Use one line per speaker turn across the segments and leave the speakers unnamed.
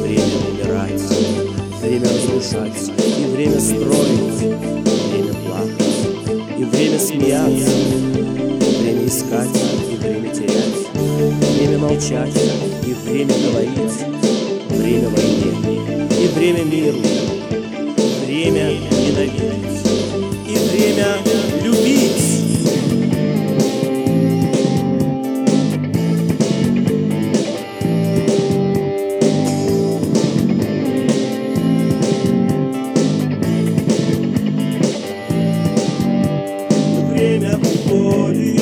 время умирать, время разрушать, и время строить, время плакать, и время смеяться, время искать, и время терять, время молчать, и время говорить, время войне, и время миру, время ненавидеть, и время любить. Время уходит,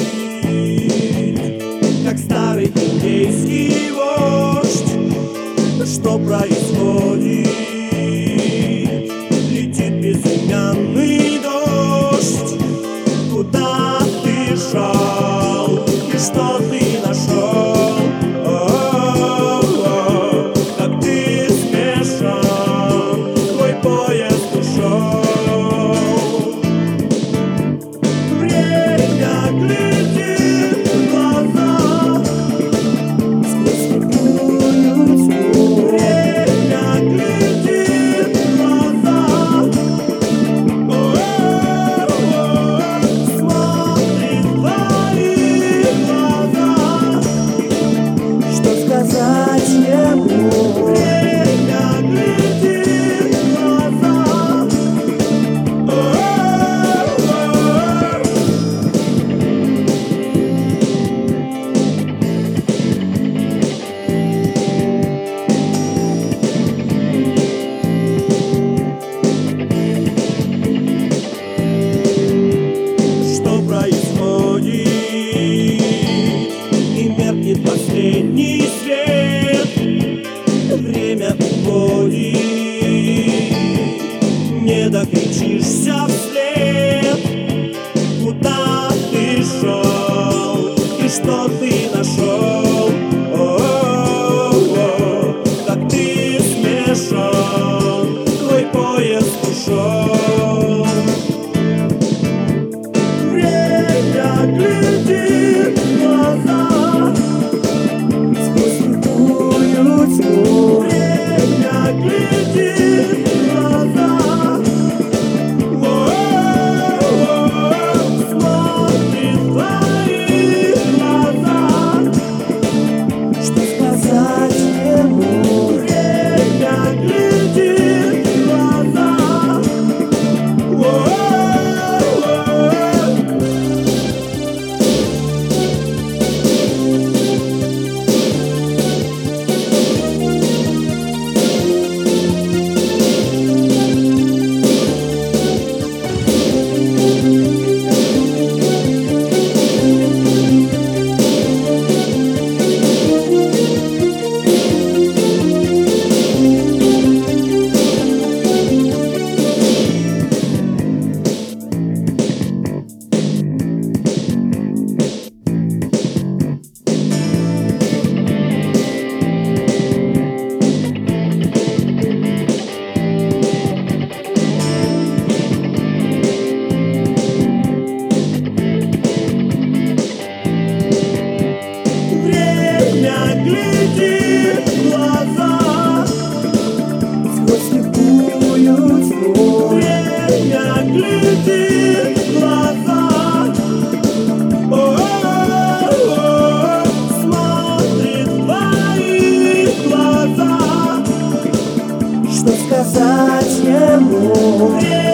как старый индейский вождь. Что происходит? Летит безымянный дождь. Куда ты шел и что ты нашел? Как ты смешан, твой поезд ушел. Последний свет, время уходит, не докричишься вслед. Куда ты шел и что ты нашел? Как ты смешан, твой поезд ушел. Время глядит в глаза. Время глядит в глаза, смотрит в твои глаза. Что сказать ему? Время глядит в глаза. Глядит в глаза сквозь слепую тьму. Время глядит в глаза, смотрит в твои глаза. Что сказать ему?